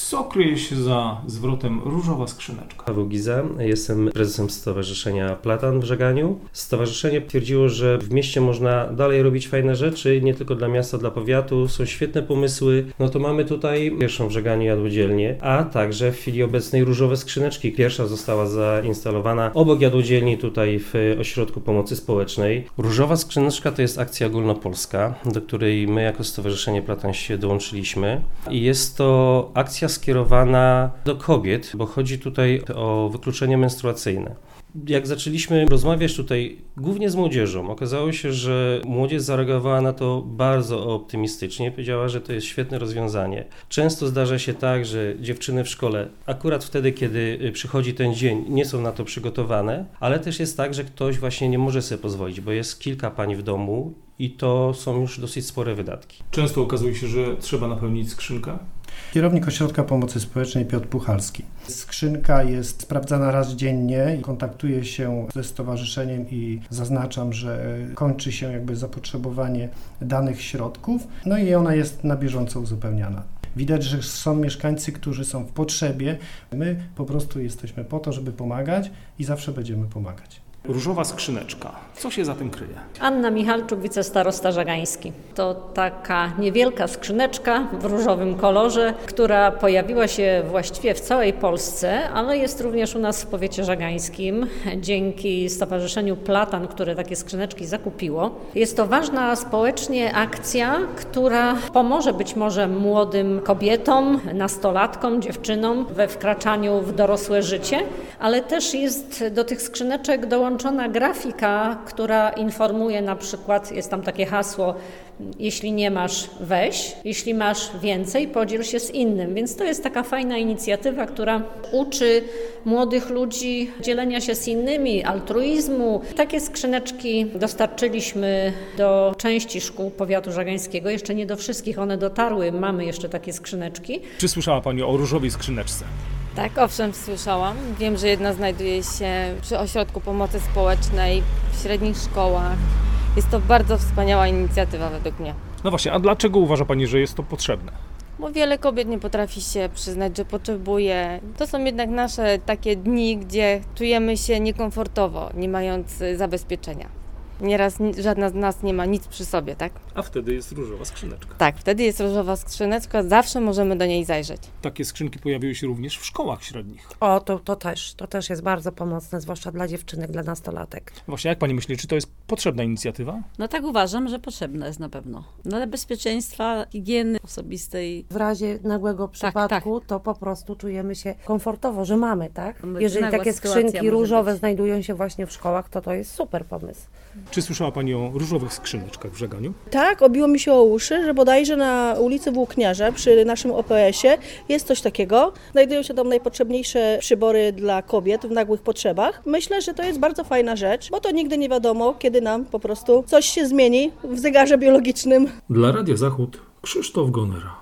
Co kryje się za zwrotem różowa skrzyneczka? Paweł Giza, jestem prezesem Stowarzyszenia Platan w Żeganiu. Stowarzyszenie twierdziło, że w mieście można dalej robić fajne rzeczy, nie tylko dla miasta, dla powiatu. Są świetne pomysły. No to mamy tutaj pierwszą w Żeganiu jadłodzielnię, a także w chwili obecnej różowe skrzyneczki. Pierwsza została zainstalowana obok jadłodzielni tutaj w Ośrodku Pomocy Społecznej. Różowa skrzyneczka to jest akcja ogólnopolska, do której my jako Stowarzyszenie Platan się dołączyliśmy. I jest to akcja skierowana do kobiet, bo chodzi tutaj o wykluczenie menstruacyjne. Jak zaczęliśmy rozmawiać tutaj głównie z młodzieżą, okazało się, że młodzież zareagowała na to bardzo optymistycznie, powiedziała, że to jest świetne rozwiązanie. Często zdarza się tak, że dziewczyny w szkole akurat wtedy, kiedy przychodzi ten dzień, nie są na to przygotowane, ale też jest tak, że ktoś właśnie nie może sobie pozwolić, bo jest kilka pań w domu i to są już dosyć spore wydatki. Często okazuje się, że trzeba napełnić skrzynkę. Kierownik Ośrodka Pomocy Społecznej Piotr Puchalski. Skrzynka jest sprawdzana raz dziennie, kontaktuję się ze stowarzyszeniem i zaznaczam, że kończy się jakby zapotrzebowanie danych środków, no i ona jest na bieżąco uzupełniana. Widać, że są mieszkańcy, którzy są w potrzebie. My po prostu jesteśmy po to, żeby pomagać i zawsze będziemy pomagać. Różowa skrzyneczka. Co się za tym kryje? Anna Michalczuk, wicestarosta żegański. To taka niewielka skrzyneczka w różowym kolorze, która pojawiła się właściwie w całej Polsce, ale jest również u nas w powiecie żegańskim dzięki Stowarzyszeniu Platan, które takie skrzyneczki zakupiło. Jest to ważna społecznie akcja, która pomoże być może młodym kobietom, nastolatkom, dziewczynom we wkraczaniu w dorosłe życie, ale też jest do tych skrzyneczek dołączona grafika, która informuje na przykład, jest tam takie hasło: jeśli nie masz, weź, jeśli masz więcej, podziel się z innym. Więc to jest taka fajna inicjatywa, która uczy młodych ludzi dzielenia się z innymi, altruizmu. Takie skrzyneczki dostarczyliśmy do części szkół powiatu żegańskiego. Jeszcze nie do wszystkich one dotarły, mamy jeszcze takie skrzyneczki. Czy słyszała Pani o różowej skrzyneczce? Tak, owszem, słyszałam. Wiem, że jedna znajduje się przy Ośrodku Pomocy Społecznej, w średnich szkołach. Jest to bardzo wspaniała inicjatywa według mnie. No właśnie, a dlaczego uważa Pani, że jest to potrzebne? Bo wiele kobiet nie potrafi się przyznać, że potrzebuje. To są jednak nasze takie dni, gdzie czujemy się niekomfortowo, nie mając zabezpieczenia. Nieraz żadna z nas nie ma nic przy sobie, tak? A wtedy jest różowa skrzyneczka. Tak, wtedy jest różowa skrzyneczka, zawsze możemy do niej zajrzeć. Takie skrzynki pojawiły się również w szkołach średnich. O, to też jest bardzo pomocne, zwłaszcza dla dziewczynek, dla nastolatek. Właśnie, jak Pani myśli, czy to jest potrzebna inicjatywa? No tak uważam, że potrzebna jest na pewno. Dla bezpieczeństwa, higieny osobistej. W razie nagłego przypadku to po prostu czujemy się komfortowo, że mamy, tak? Jeżeli Nagła takie sytuacja skrzynki może różowe być. znajdują się właśnie w szkołach, to jest super pomysł. Czy słyszała Pani o różowych skrzyneczkach w Żeganiu? Tak, obiło mi się o uszy, że bodajże na ulicy Włókniarza przy naszym OPS-ie jest coś takiego. Znajdują się tam najpotrzebniejsze przybory dla kobiet w nagłych potrzebach. Myślę, że to jest bardzo fajna rzecz, bo to nigdy nie wiadomo, kiedy nam po prostu coś się zmieni w zegarze biologicznym. Dla Radia Zachód Krzysztof Gonera.